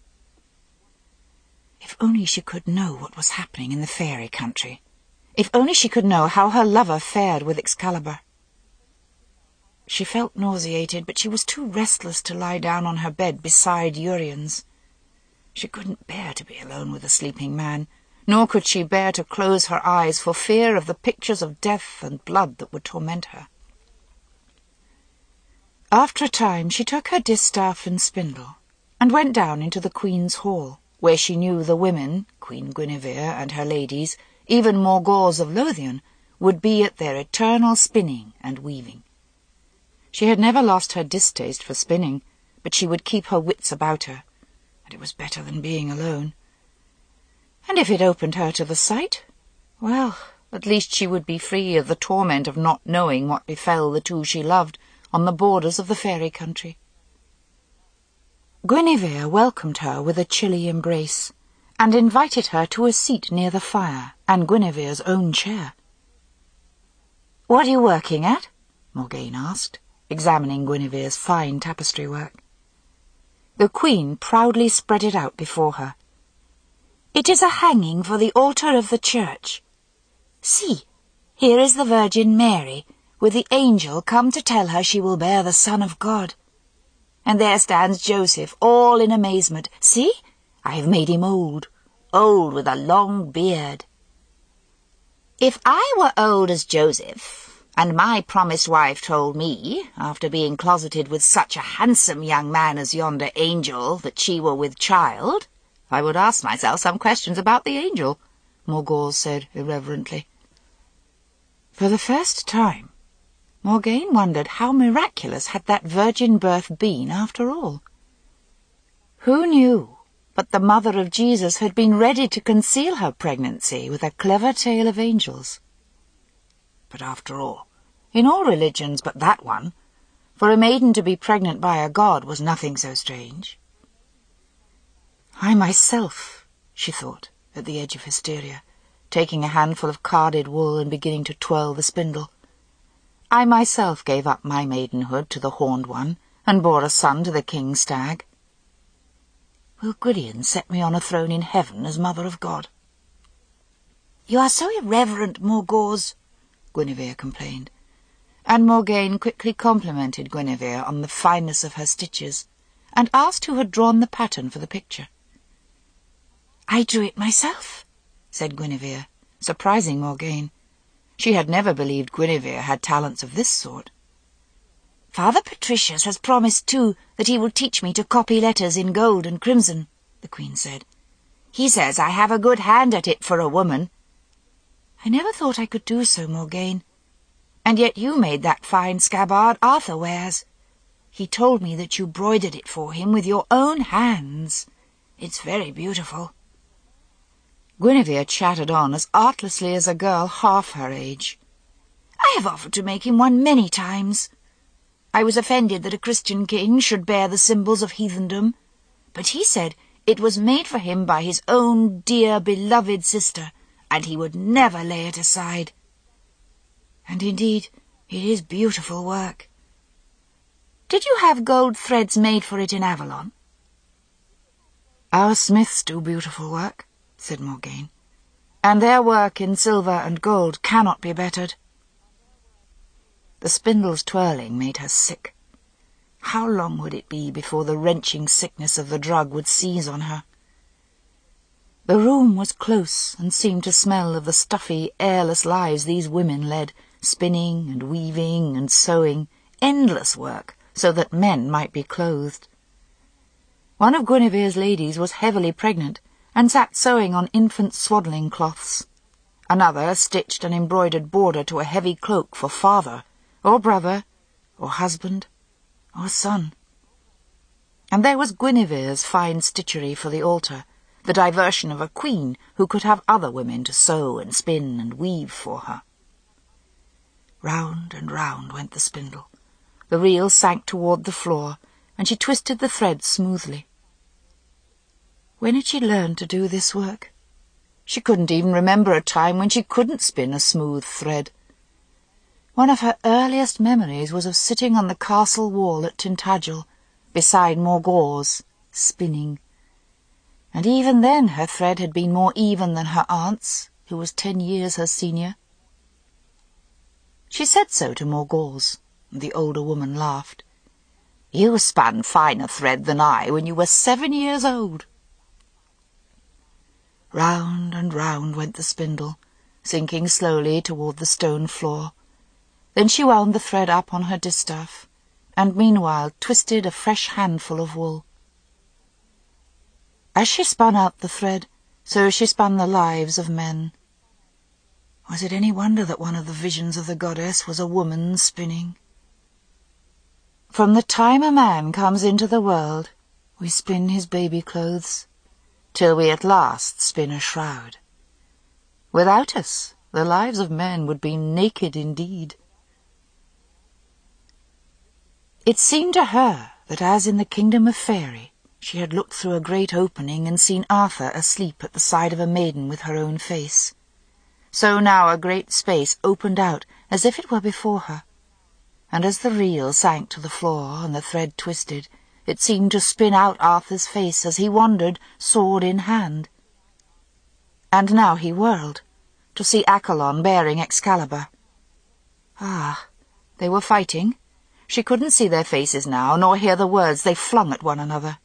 [SPEAKER 2] If only she could know what was happening in the fairy country. If only she could know how her lover fared with Excalibur. She felt nauseated, but she was too restless to lie down on her bed beside Uriens. She couldn't bear to be alone with a sleeping man, nor could she bear to close her eyes for fear of the pictures of death and blood that would torment her. After a time she took her distaff and spindle, and went down into the Queen's hall, where she knew the women, Queen Guinevere and her ladies, even Morgause of Lothian, would be at their eternal spinning and weaving. She had never lost her distaste for spinning, but she would keep her wits about her, and it was better than being alone. And if it opened her to the sight, well, at least she would be free of the torment of not knowing what befell the two she loved on the borders of the fairy country. Guinevere welcomed her with a chilly embrace, and invited her to a seat near the fire and Guinevere's own chair. "What are you working at?" Morgane asked, examining Guinevere's fine tapestry work. The Queen proudly spread it out before her. "It is a hanging for the altar of the church. See, here is the Virgin Mary, with the angel come to tell her she will bear the Son of God. And there stands Joseph, all in amazement. See, I have made him old with a long beard. If I were old as Joseph, and my promised wife told me, after being closeted with such a handsome young man as yonder angel, that she were with child, I would ask myself some questions about the angel," Morgause said irreverently. For the first time, Morgane wondered how miraculous had that virgin birth been after all. Who knew but the mother of Jesus had been ready to conceal her pregnancy with a clever tale of angels? But after all, in all religions but that one, for a maiden to be pregnant by a god was nothing so strange. I myself, she thought, at the edge of hysteria, taking a handful of carded wool and beginning to twirl the spindle. I myself gave up my maidenhood to the Horned One, and bore a son to the King Stag. Will Gwydion set me on a throne in heaven as Mother of God? "You are so irreverent, Morgause," Guinevere complained, and Morgane quickly complimented Guinevere on the fineness of her stitches, and asked who had drawn the pattern for the picture. "I drew it myself," said Guinevere, surprising Morgane. She had never believed Guinevere had talents of this sort.
[SPEAKER 1] "Father Patricius has promised, too, that he will teach me to copy letters in gold and crimson," the Queen said. "He says I have a good hand at it for a woman." "I never thought I could do so, Morgane. And yet you made that fine scabbard Arthur wears. He told me that you broidered it for him with your own hands. It's very beautiful."
[SPEAKER 2] Guinevere chattered on as artlessly as a girl half her age.
[SPEAKER 1] "I have offered to make him one many times. I was offended that a Christian king should bear the symbols of heathendom, but he said it was made for him by his own dear beloved sister, and he would never lay it aside. And indeed, it is beautiful work. Did you have gold threads made for it in Avalon?"
[SPEAKER 2] "Our smiths do beautiful work," said Morgane, "and their work in silver and gold cannot be bettered." The spindle's twirling made her sick. How long would it be before the wrenching sickness of the drug would seize on her? The room was close and seemed to smell of the stuffy, airless lives these women led, spinning and weaving and sewing, endless work, so that men might be clothed. One of Guinevere's ladies was heavily pregnant and sat sewing on infant swaddling cloths. Another stitched an embroidered border to a heavy cloak for father, or brother, or husband, or son. And there was Guinevere's fine stitchery for the altar, the diversion of a queen who could have other women to sew and spin and weave for her. Round and round went the spindle. The reel sank toward the floor, and she twisted the thread smoothly. When had she learned to do this work? She couldn't even remember a time when she couldn't spin a smooth thread. One of her earliest memories was of sitting on the castle wall at Tintagel, beside Morgause, spinning. And even then her thread had been more even than her aunt's, who was 10 years her senior. She said so to Morgause, and the older woman laughed. "You spun finer thread than I when you were 7 years old." Round and round went the spindle, sinking slowly toward the stone floor. Then she wound the thread up on her distaff, and meanwhile twisted a fresh handful of wool. As she spun out the thread, so she spun the lives of men. Was it any wonder that one of the visions of the goddess was a woman spinning? From the time a man comes into the world, we spin his baby clothes, till we at last spin a shroud. Without us, the lives of men would be naked indeed. It seemed to her that as in the kingdom of Faery, she had looked through a great opening and seen Arthur asleep at the side of a maiden with her own face. So now a great space opened out as if it were before her, and as the reel sank to the floor and the thread twisted, it seemed to spin out Arthur's face as he wandered, sword in hand. And now he whirled, to see Accolon bearing Excalibur. Ah, they were fighting. She couldn't see their faces now, nor hear the words they flung at one another.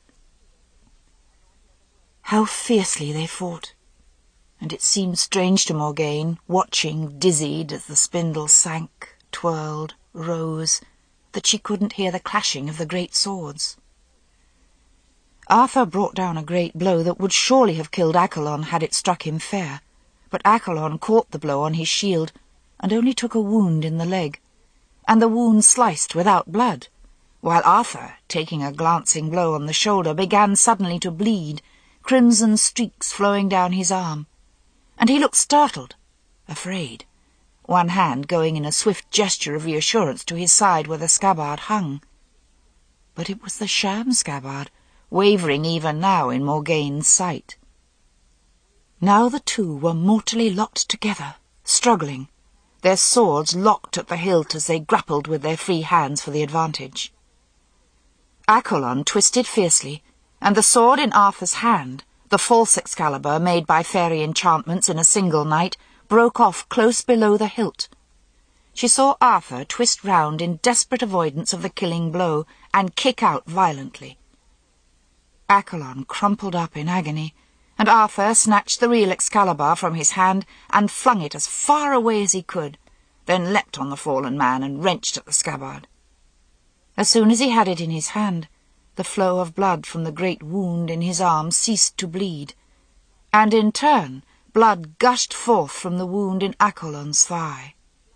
[SPEAKER 2] How fiercely they fought, and it seemed strange to Morgane, watching, dizzied, as the spindle sank, twirled, rose, that she couldn't hear the clashing of the great swords. Arthur brought down a great blow that would surely have killed Accolon had it struck him fair, but Accolon caught the blow on his shield, and only took a wound in the leg, and the wound sliced without blood, while Arthur, taking a glancing blow on the shoulder, began suddenly to bleed, crimson streaks flowing down his arm, and he looked startled, afraid, one hand going in a swift gesture of reassurance to his side where the scabbard hung. But it was the sham scabbard, wavering even now in Morgane's sight. Now the two were mortally locked together, struggling, their swords locked at the hilt as they grappled with their free hands for the advantage. Accolon twisted fiercely, and the sword in Arthur's hand, the false Excalibur made by fairy enchantments in a single night, broke off close below the hilt. She saw Arthur twist round in desperate avoidance of the killing blow and kick out violently. Accolon crumpled up in agony, and Arthur snatched the real Excalibur from his hand and flung it as far away as he could, then leapt on the fallen man and wrenched at the scabbard. As soon as he had it in his hand, the flow of blood from the great wound in his arm ceased to bleed, and in turn blood gushed forth from the wound in Accolon's thigh.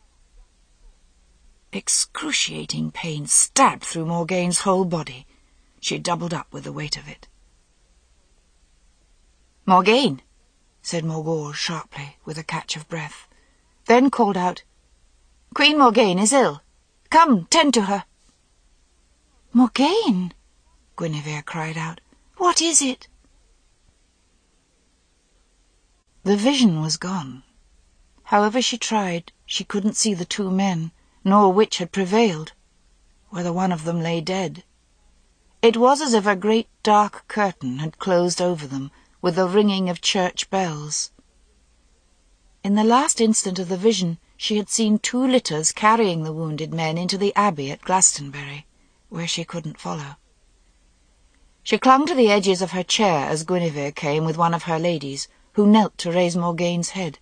[SPEAKER 2] Excruciating pain stabbed through Morgaine's whole body. She doubled up with the weight of it. "Morgaine," said Morgause sharply, with a catch of breath, then called out, "Queen Morgaine is ill. Come, tend to her."
[SPEAKER 1] "Morgaine!" Guinevere cried out. "What is it?" The vision was gone. However she tried, she couldn't see the two men, nor which had prevailed, whether one of them lay dead. It was as if a great dark curtain had closed over them, with the ringing of church bells. In the last instant of the vision, she had seen 2 litters carrying the wounded men into the abbey at Glastonbury, where she couldn't follow. She clung to the edges of her chair as Guinevere came with one of her ladies, who knelt to raise Morgaine's head.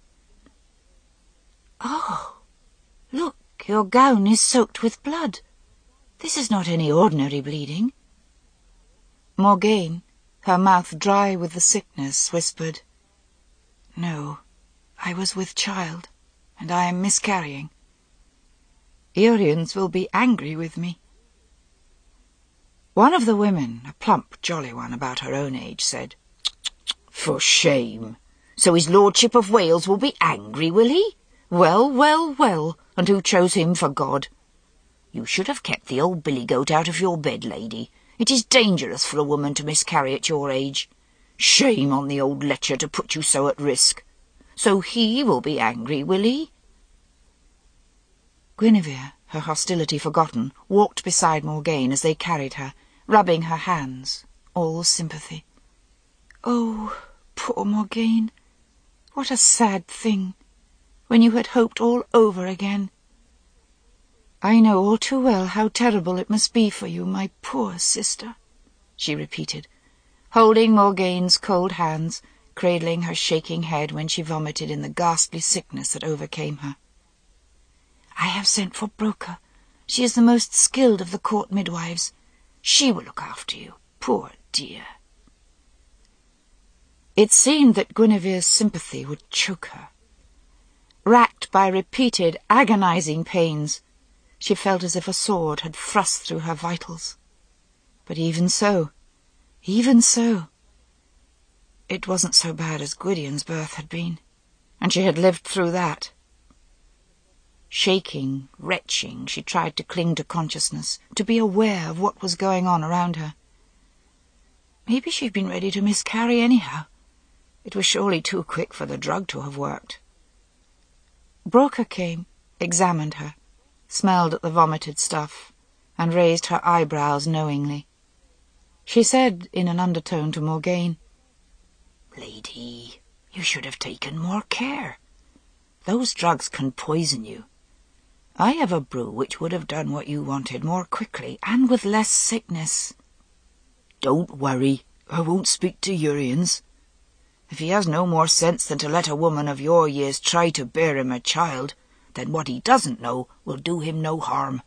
[SPEAKER 1] "Oh, look, your gown is soaked with blood. This is not any ordinary bleeding." Morgaine, her mouth dry with the sickness, whispered, "No, I was with child, and I am miscarrying. Uriens will be angry with me." One of the women, a plump, jolly one about her own age, said, "For shame! So his Lordship of Wales will be angry, will he? Well, well, well, and who chose him for God? You should have kept the old billy-goat out of your bed, lady. It is dangerous for a woman to miscarry at your age. Shame on the old lecher to put you so at risk. So he will be angry, will he?" Guinevere, her hostility forgotten, walked beside Morgaine as they carried her, rubbing her hands, all sympathy. "Oh, poor Morgaine! What a sad thing, when you had hoped all over again. I know all too well how terrible it must be for you, my poor sister," she repeated, holding Morgaine's cold hands, cradling her shaking head when she vomited in the ghastly sickness that overcame her. "I have sent for Broca. She is the most skilled of the court midwives. She will look after you, poor dear." It seemed that Guinevere's sympathy would choke her. Racked by repeated, agonizing pains, she felt as if a sword had thrust through her vitals. But even so, it wasn't so bad as Gwydion's birth had been, and she had lived through that. Shaking, retching, she tried to cling to consciousness, to be aware of what was going on around her. Maybe she'd been ready to miscarry anyhow. It was surely too quick for the drug to have worked. Broca came, examined her, smelled at the vomited stuff, and raised her eyebrows knowingly. She said in an undertone to Morgaine, "Lady, you should have taken more care. Those drugs can poison you. I have a brew which would have done what you wanted more quickly and with less sickness." "Don't worry, I won't speak to Uriens. If he has no more sense than to let a woman of your years try to bear him a child, then what he doesn't know will do him no harm."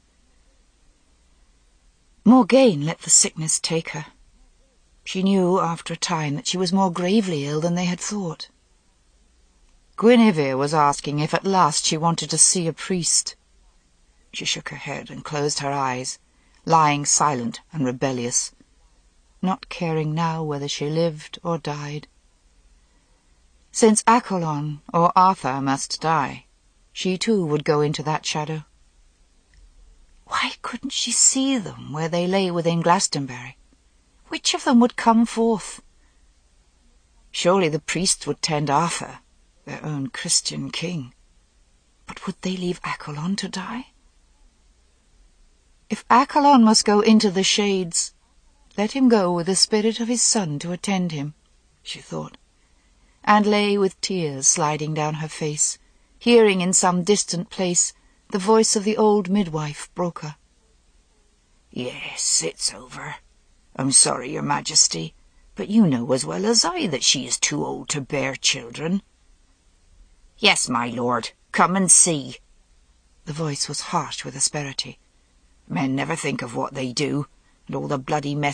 [SPEAKER 1] Morgaine let the sickness take her. She knew after a time that she was more gravely ill than they had thought. Guinevere was asking if at last she wanted to see a priest. She shook her head and closed her eyes, lying silent and rebellious, not caring now whether she lived or died. Since Accolon or Arthur must die, she too would go into that shadow. Why couldn't she see them where they lay within Glastonbury? Which of them would come forth? Surely the priests would tend Arthur, their own Christian king. But would they leave Accolon to die? If Accolon must go into the shades, let him go with the spirit of his son to attend him, she thought, and lay with tears sliding down her face, hearing in some distant place the voice of the old midwife, Broca. "Yes, it's over. I'm sorry, your Majesty, but you know as well as I that she is too old to bear children." "Yes, my lord, come and see." The voice was harsh with asperity.
[SPEAKER 2] Men never think of what they do, and all the bloody mess